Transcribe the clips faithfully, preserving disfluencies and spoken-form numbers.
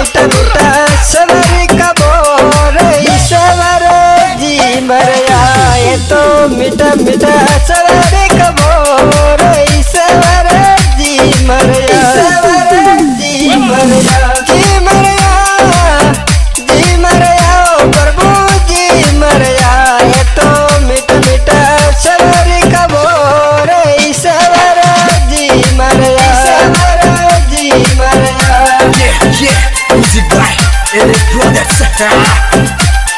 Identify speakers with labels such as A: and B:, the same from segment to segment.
A: मीठा मीठा सवारी का बोर ईश्वर जी मरया ये तो मीठा मीठा सवारी का बोर ईश्वर जी मरया ईश्वर जी मरया जी मरया जी मरया ओ प्रभु जी मरया ये तो मीठा मीठा सवारी का बोर ईश्वर जी मरया ईश्वर जी मरया।
B: Yeah, yeah, music by Electrodex.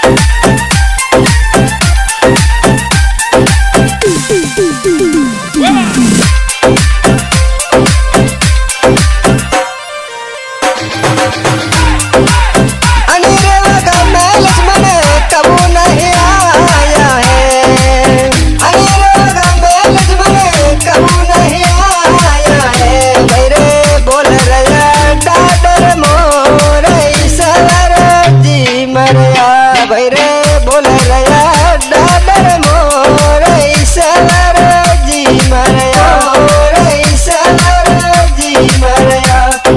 A: Bhaire बोल रया डाडर मोर ईश्वर जी मरया मोर ईश्वर जी मरया।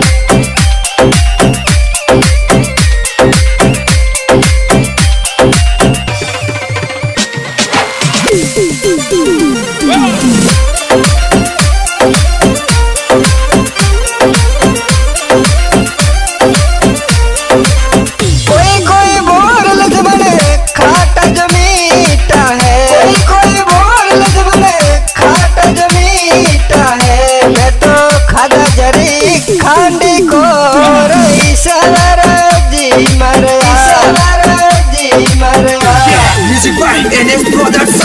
A: खांडी को ईश्वर जी मरया ईश्वर जी मरया।
B: Music by N S Brothers.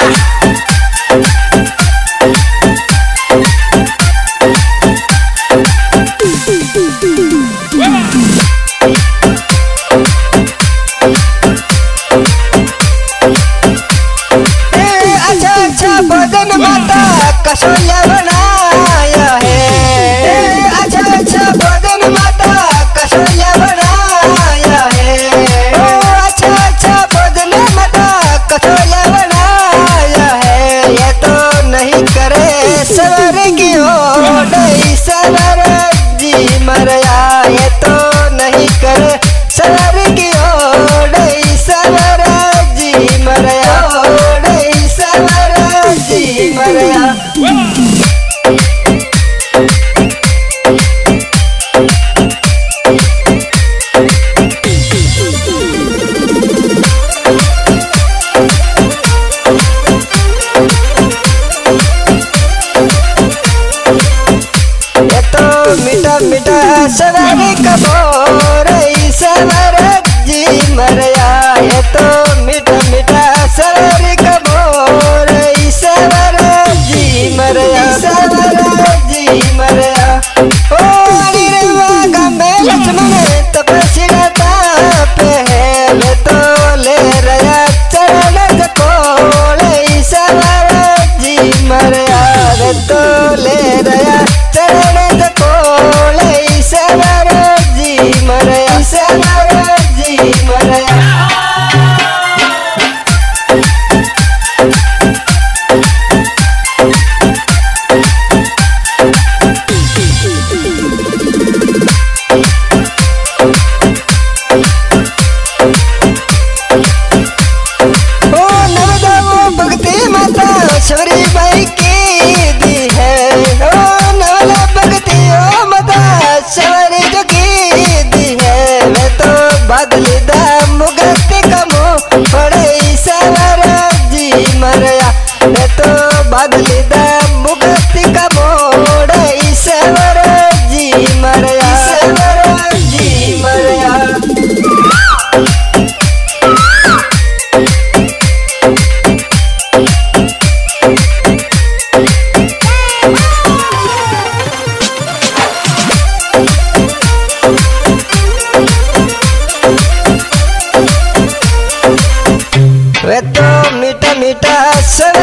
A: अच्छा अच्छा भोजन माता कसोया बनाया है। अच्छा अच्छा भोजन माता कसोया बनाया है। अच्छा अच्छा भोजन माता कसोया बनाया है। ये तो नहीं करे सवर की ओर ईश्वर जी मरया ये तो नहीं करे सवर की ओर ईश्वर जी मरया ओर ईश्वर जी मरया। मीठा मीठा सवारी का बोर ईश्वर जी मरया ये तो मीठा मीठा सवारी का बोर ईश्वर जी मरया ईश्वर जी मरया। ओ अनिरवा गंबे लक्ष्मण तपस्या पे है वे तो ले रया चरण जकोल ईश्वर जी मरया वे तो ले रया चरण जकोल ईश्वर जी मरया ईश्वर जी मरया। ओ नवदाओ भक्ति माता छोरी बाई की दी है। ओ नवला भक्ति ओ माता सवारी जो की दी है। वे तो बादली दा मुगती कमो पड़े ईश्वर जी मरया वे तो बादली दा मुगती कमो पड़े ईश्वर जी मरया ईश्वर जी मरया। वे तो मीठा मीठा